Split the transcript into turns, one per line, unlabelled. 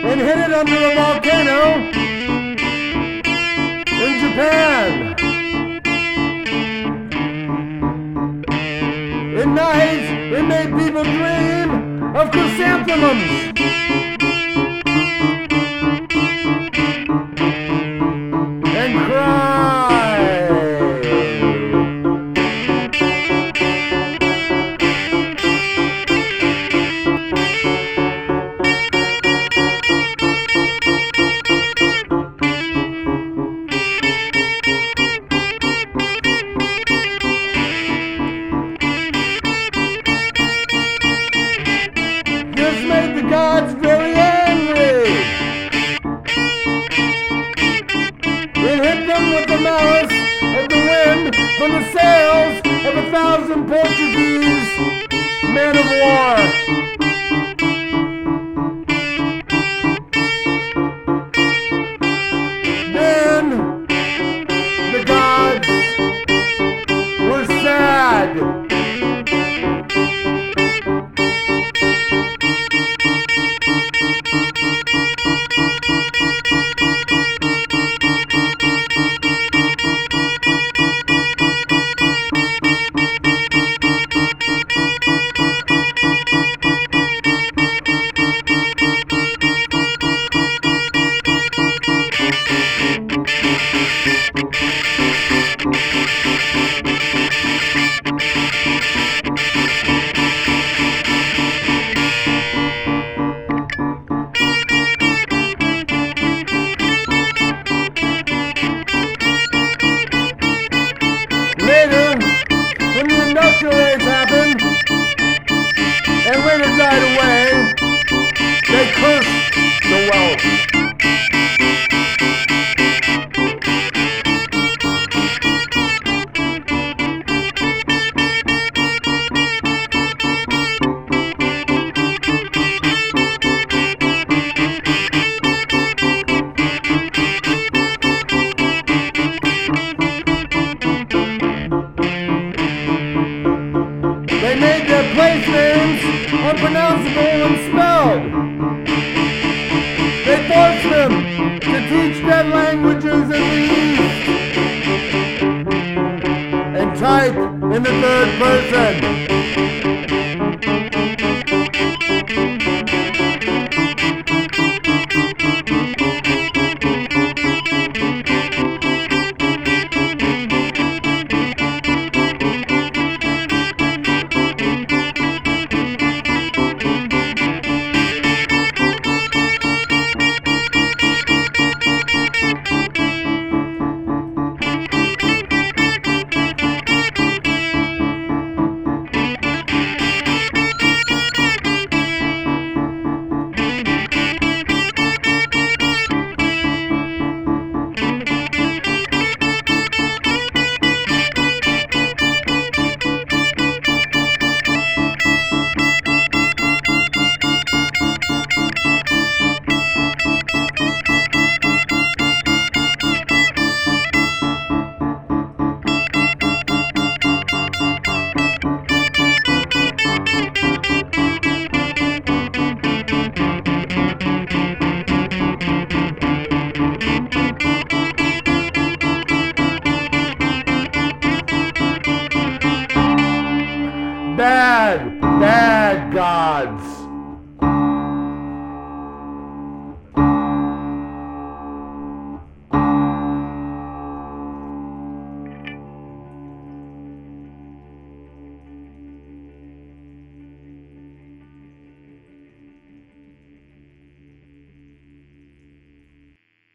and hid it under a volcano in Japan. At night, it made people dream of chrysanthemums and cry. This made the gods very angry. It hit them with the malice of the wind from the sails of 1,000 Portuguese men of war. Then the gods were sad. Later, when the industrial age happened and later died away, they cursed the wealth. They made their place names unpronounceable and spelled. They forced them to teach dead languages in the East and type in the third person. Bad gods.